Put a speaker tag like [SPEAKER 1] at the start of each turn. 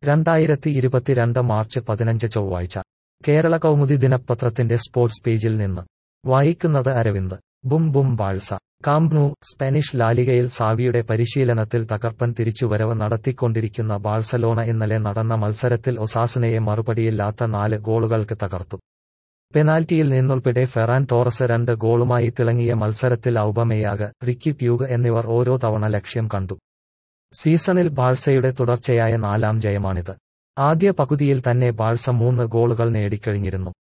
[SPEAKER 1] 2022 March 15 ചൊവ്വാഴ്ച കേരള കൗമുദി ദിനപത്രത്തിന്റെ sports പേജിൽ നിന്ന് വായിക്കുന്നത് Aravind. Boom boom Barca. Camp Nou. Spanish ലാലിഗയിൽ സാവിയുടെ പരിശീലനത്തിൽ തകർപ്പൻ തിരിച്ചുവരവ് നടത്തിക്കൊണ്ടിരിക്കുന്ന ബാഴ്സലോണ ഇന്നലെ നടന്ന മത്സരത്തിൽ ഒസാസുനയെ മറുപടിയില്ലാത്ത 4 ഗോളുകൾക്ക് തകർത്തു. പെനാൽറ്റിയിൽ നിന്നുൾപ്പെടെ ഫെറാൻ ടോറസ് 2 ഗോളുമായി തിളങ്ങിയ മത്സരത്തിൽ ഔബമേയാങ്, റിക്കി പ്യൂഗ് എന്നിവർ ഓരോ തവണ ലക്ഷ്യം കണ്ടു. സീസണിൽ ബാഴ്സയുടെ തുടർച്ചയായ 4ാം ജയമാണിത്. ആദ്യ പകുതിയിൽ തന്നെ ബാഴ്സ 3 ഗോളുകൾ നേടിക്കഴിഞ്ഞിരുന്നു.